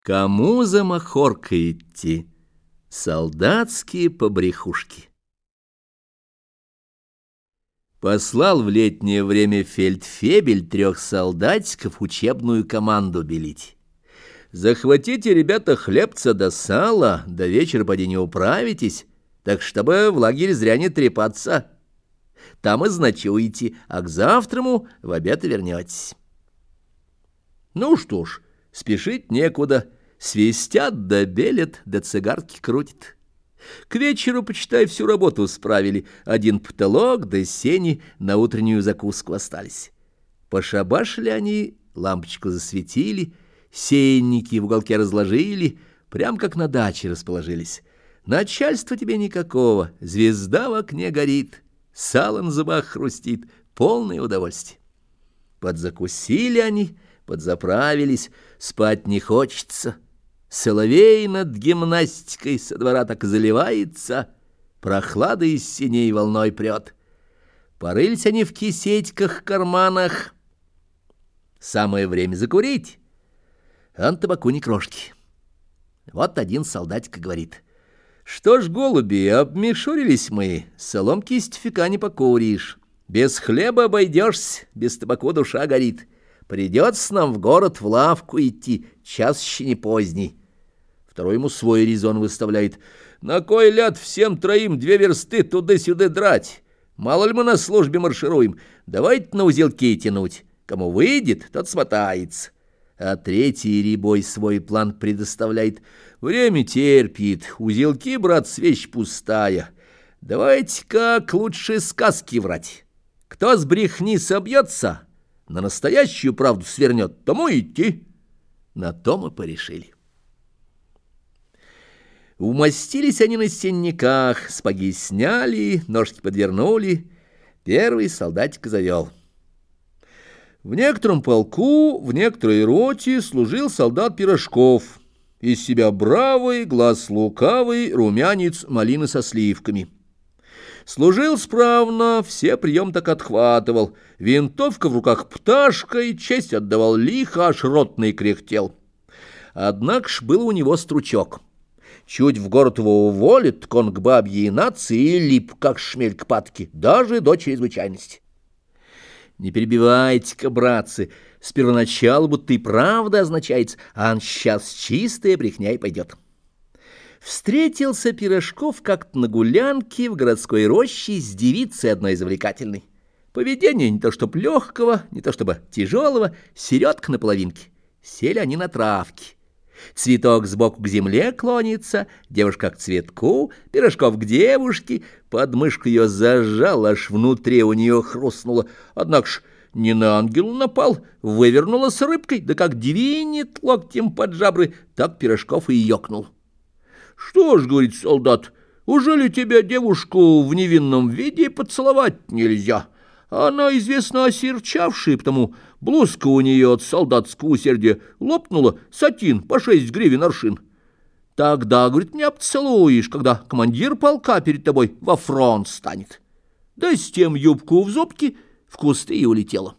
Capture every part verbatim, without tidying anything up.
Кому за махоркой идти? Солдатские побрехушки. Послал в летнее время фельдфебель трех солдатиков учебную команду белить. Захватите, ребята, хлебца да сала, до вечера поди не управитесь, так чтобы в лагере зря не трепаться. Там и заночуете, а к завтраму в обед вернетесь. Ну что ж, спешить некуда, свистят да белят, да цигарки крутят. К вечеру, почитай, всю работу справили, один потолок да сени на утреннюю закуску остались. Пошабашили они, лампочку засветили, сенники в уголке разложили, прям как на даче расположились. Начальства тебе никакого, звезда в окне горит, сало на зубах хрустит, полное удовольствие. Подзакусили они, подзаправились, спать не хочется. Соловей над гимнастикой со двора так заливается, прохлада из синей волной прет. Порылись они в кисетьках, карманах. Самое время закурить, а на табаку ни крошки. Вот один солдатик говорит: «Что ж, голуби, обмешурились мы, соломки из тюфяка не покуришь. Без хлеба обойдешься, без табаку душа горит. Придется нам в город в лавку идти, час еще не поздний». Второй ему свой резон выставляет: «На кой ляд всем троим две версты туда-сюда драть? Мало ли мы на службе маршируем, давайте на узелки тянуть. Кому выйдет, тот смотается». А третий рябой свой план предоставляет: «Время терпит, узелки, брат, вещь пустая. Давайте как лучше сказки врать. Кто с брехни собьется, на настоящую правду свернет, тому идти». На то мы порешили. Умостились они на сенниках, спаги сняли, ножки подвернули. Первый солдатик завел. В некотором полку, в некоторой роте служил солдат Пирожков. Из себя бравый, глаз лукавый, румянец малины со сливками. Служил справно, все прием так отхватывал. Винтовка в руках пташкой, честь отдавал лихо, аж ротный кряхтел. Однако ж был у него стручок. Чуть в город его уволит, так он к бабьей нации и лип, как шмель к патке, даже до чрезвычайности. Не перебивайте-ка, братцы, с первоначала будто и правда означается, а он сейчас чистая брехня и пойдет. Встретился Пирожков как-то на гулянке в городской роще с девицей одной завлекательной. Поведение не то чтоб легкого, не то чтобы тяжелого, середка на половинке. Сели они на травке. Цветок сбоку к земле клонится, девушка к цветку, Пирожков к девушке, подмышку ее зажал, аж внутри у нее хрустнуло. Однако ж не на ангел напал, вывернула с рыбкой, да как двинет локтем под жабры, так Пирожков и ёкнул. «Что ж, — говорит солдат, — уже ли тебя девушку в невинном виде поцеловать нельзя? Она, известно, осерчавшая, потому блузка у нее от солдатского усердия лопнула, сатин по шесть гривен аршин. Тогда, — говорит, — меня поцелуешь, когда командир полка перед тобой во фронт станет». Да с тем юбку в зубки в кусты и улетела.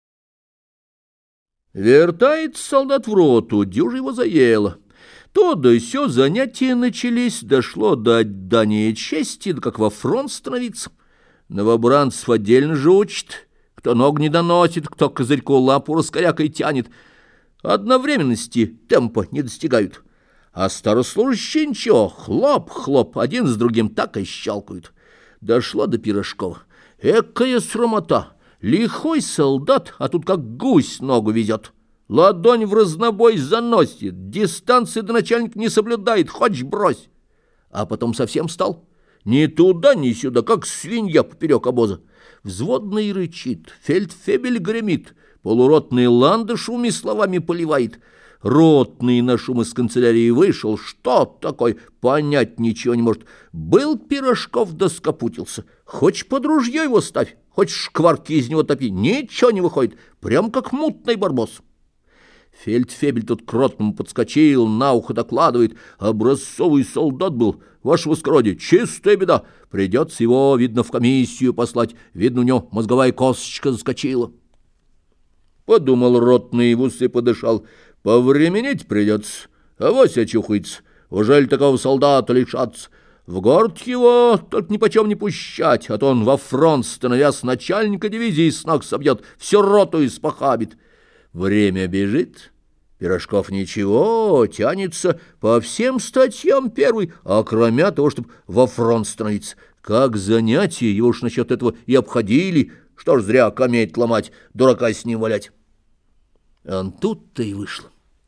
Вертается солдат в роту, дюжа его заело. То да сё занятия начались, дошло до отдания чести, да как во фронт становиться. Новобранцев отдельно же учат, кто ног не доносит, кто козырьку лапу раскорякой тянет. Одновременности темпа не достигают, а старослужащие ничего, хлоп-хлоп, один с другим так и щелкают. Дошло до Пирожкова. Экая срамота! Лихой солдат, а тут как гусь ногу везет. Ладонь в разнобой заносит, дистанции до начальника не соблюдает, хоть брось. А потом совсем стал. Ни туда, ни сюда, как свинья поперек обоза. Взводный рычит, фельдфебель гремит, полуротный ландыш шуми словами поливает. Ротный на шум из канцелярии вышел, что такое, понять ничего не может. Был Пирожков да скопутился. Хоть под ружье его ставь, хоть шкварки из него топи, ничего не выходит, прям как мутный барбос. Фельдфебель тут к ротному подскочил, на ухо докладывает: образцовый солдат был, ваше воскородие, чистая беда, придется его, видно, в комиссию послать, видно, у него мозговая косточка заскочила. Подумал ротный, в усы подышал: повременить придется, авось очухается. Ужели такого солдата лишаться? В город его только нипочем не пущать, а то он во фронт, становясь начальника дивизии, с ног собьет, всю роту испохабит. Время бежит, Пирожков ничего, тянется по всем статьям первый, а кроме того, чтобы во фронт становиться. Как занятие, его уж насчет этого и обходили, что ж зря кометь ломать, дурака с ним валять. А тут-то и вышло.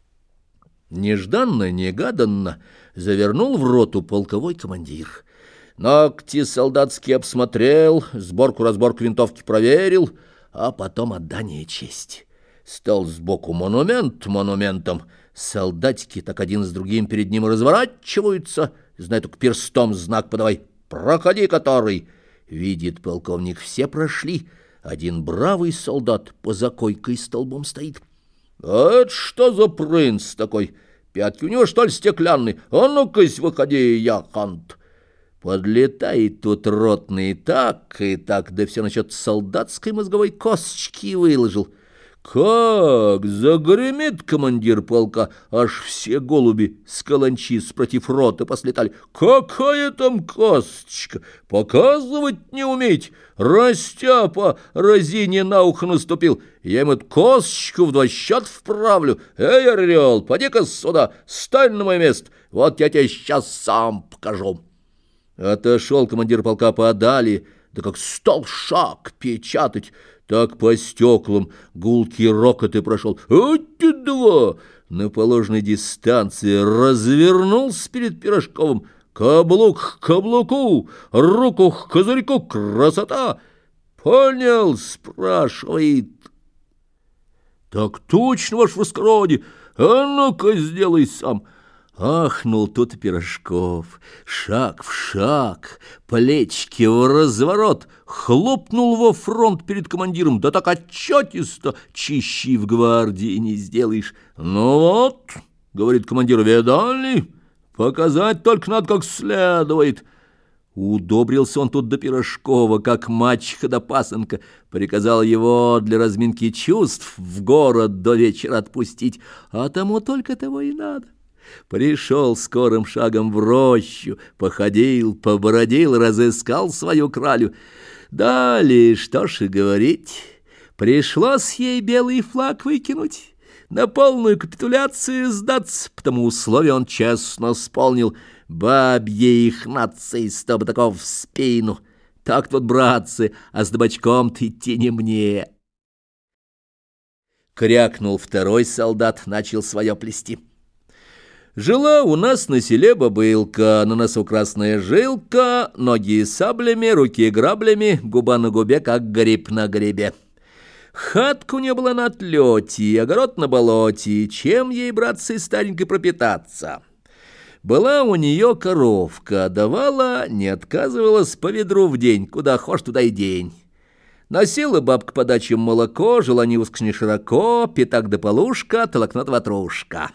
Нежданно-негаданно завернул в роту полковой командир. Ногти солдатские обсмотрел, сборку-разборку винтовки проверил, а потом отдание чести. Стал сбоку монумент монументом. Солдатики так один с другим перед ним разворачиваются, знай только перстом знак подавай. «Проходи, который!» Видит полковник, все прошли. Один бравый солдат поза койкой столбом стоит. «А это что за принц такой? Пятки у него, что ли, стеклянные? А ну-кась, выходи, яхант!» Подлетает тут ротный так и так, да все насчет солдатской мозговой косточки выложил. Как загремит командир полка, аж все голуби с каланчи спротив роты послетали. Какая там косточка? Показывать не уметь. Растяпа разине на ухо наступил. Я ему эту косточку в два счета вправлю. Эй, орел, поди-ка сюда, стань на мое место. Вот я тебе сейчас сам покажу. Отошел командир полка подали, да как стал шаг печатать, так по стеклам гулкий рокот и прошел. Эти два! На положенной дистанции развернулся перед Пирожковым. Каблук к каблуку, руку к козырьку, красота! Понял, спрашивает. Так точно, ваше воскородие, а ну-ка сделай сам. Ахнул тут и Пирожков, шаг в шаг, плечики в разворот, хлопнул во фронт перед командиром, да так отчетисто, чищи в гвардии не сделаешь. Ну вот, говорит командир, видали? Показать только надо как следует. Удобрился он тут до Пирожкова, как мачеха до пасынка, приказал его для разминки чувств в город до вечера отпустить, а тому только того и надо. Пришел скорым шагом в рощу, походил, побродил, разыскал свою кралю. Далее, что ж и говорить, пришлось ей белый флаг выкинуть, на полную капитуляцию сдаться, потому условия он честно исполнил. Бабье их нации, чтобы такого в спину. Так вот, братцы, а с табачком-то идти не мне. Крякнул второй солдат, начал свое плести. Жила у нас на селе бабылка, на носу красная жилка, ноги саблями, руки граблями, губа на губе, как гриб на грибе. Хатка у нее была на отлете, огород на болоте, чем ей, братцы, старенькой пропитаться? Была у нее коровка, давала, не отказывалась по ведру в день, куда хошь, туда и день. Носила бабка по дачам молоко, жила ни узко, ни широко, пятак да полушка, толокнот ватрушка.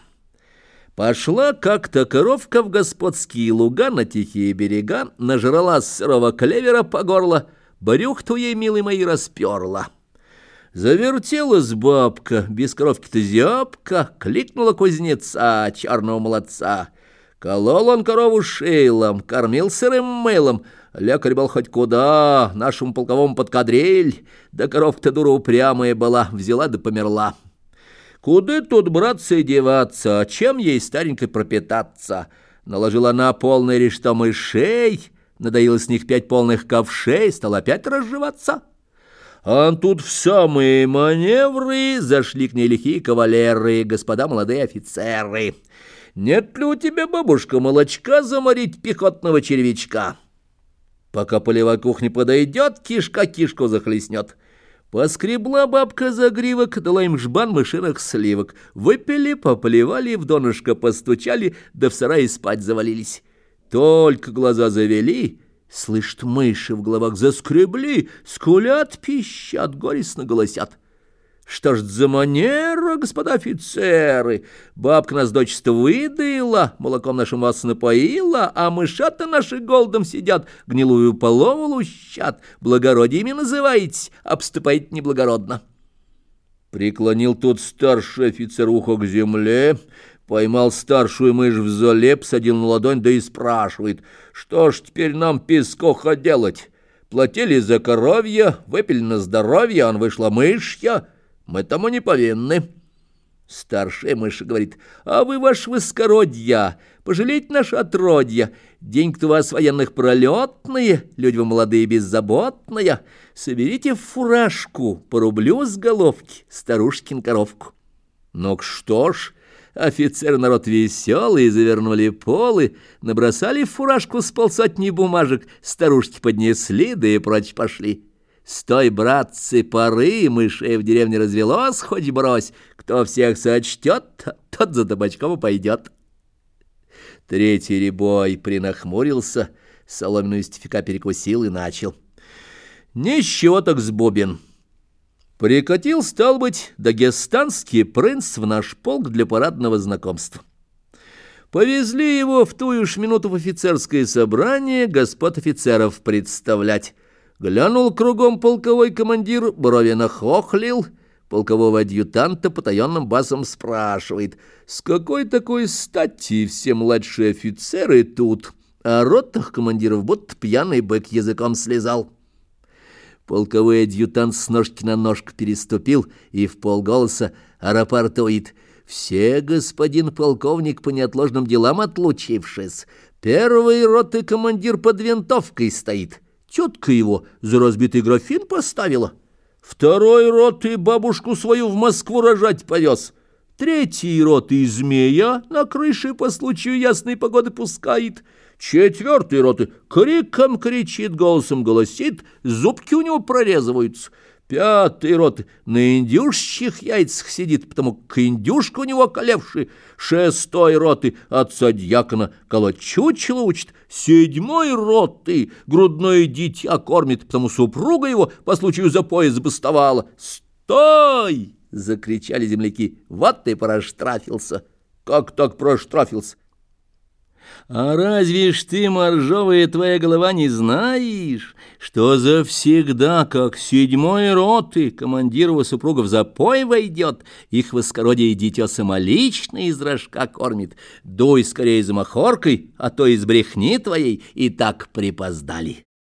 Пошла как-то коровка в господские луга на тихие берега, нажрала сырого клевера по горло, брюх-то ей, милый мои, расперла. Завертелась бабка, без коровки-то зябка, кликнула кузнеца, черного молодца. Колол он корову шейлом, кормил сырым мылом, лекарь был хоть куда, нашему полковому под кадриль, да коровка-то дура упрямая была, взяла да померла. Куда тут, братцы, деваться, чем ей старенькой пропитаться? Наложила она полный решето мышей, надоила с них пять полных ковшей, стала опять разживаться. А тут в самые маневры зашли к ней лихие кавалеры, господа молодые офицеры. Нет ли у тебя, бабушка, молочка заморить пехотного червячка? Пока полевая кухня подойдет, кишка кишку захлестнет. Поскребла бабка за гривок, дала им жбан мышиных сливок. Выпили, поплевали, в донышко постучали, да в сарае спать завалились. Только глаза завели, слышат, мыши в головах заскребли, скулят, пищат, горестно голосят. Что ж за манера, господа офицеры? Бабка нас дочисто выдаила, молоком нашим вас напоила, а мышата наши голодом сидят, гнилую полову лущат. Благородиями называетесь, обступаете неблагородно. Преклонил тут старший офицер ухо к земле, Поймал старшую мышь в золе, посадил на ладонь, да и спрашивает: что ж теперь нам, пескоха, делать? Платили за коровья, выпили на здоровье, он вышла мышья, мы тому не повинны. Старшая мышь говорит: а вы, ваше воскородья, пожалейте наше отродья, деньги-то у вас военных пролетные, люди вы молодые беззаботные, соберите в фуражку по рублю с головки старушкин коровку. Ну что ж, офицеры народ веселый, завернули полы, набросали в фуражку с полсотни бумажек, старушки поднесли, да и прочь пошли. С той, братцы, поры мышей в деревне развелось, хоть брось, кто всех сочтет, тот за табачком и пойдет. Третий рябой принахмурился, соломенную стефика перекусил и начал: ничего так сбобин. Прикатил, стал быть, дагестанский принц в наш полк для парадного знакомства. Повезли его в ту ж минуту в офицерское собрание господ офицеров представлять. Глянул кругом полковой командир, брови нахохлил, полкового адъютанта потаенным басом спрашивает: с какой такой стати все младшие офицеры тут, а ротных командиров будто пьяный бык языком слезал. Полковой адъютант с ножки на ножку переступил и вполголоса рапортует: все, господин полковник, по неотложным делам отлучившись, первой роты командир под винтовкой стоит. Тетка его за разбитый графин поставила. Второй роты бабушку свою в Москву рожать повез. Третий роты змея на крыше по случаю ясной погоды пускает. Четвертый роты криком кричит, голосом голосит, зубки у него прорезываются. Пятый роты на индюшчих яйцах сидит, потому как индюшка у него околевший. Шестой роты отца дьякона колоть чучело учит. Седьмой роты грудное дитя кормит, потому супруга его по случаю запоя забастовала. «Стой!» — закричали земляки. «Вот ты проштрафился!» «Как так проштрафился?» «А разве ж ты, моржовая твоя голова, не знаешь, что завсегда, как седьмой роты, командир его супруга в запой войдет, их воскородие дитя самолично из рожка кормит? Дуй скорее за махоркой, а то из брехни твоей и так припоздали».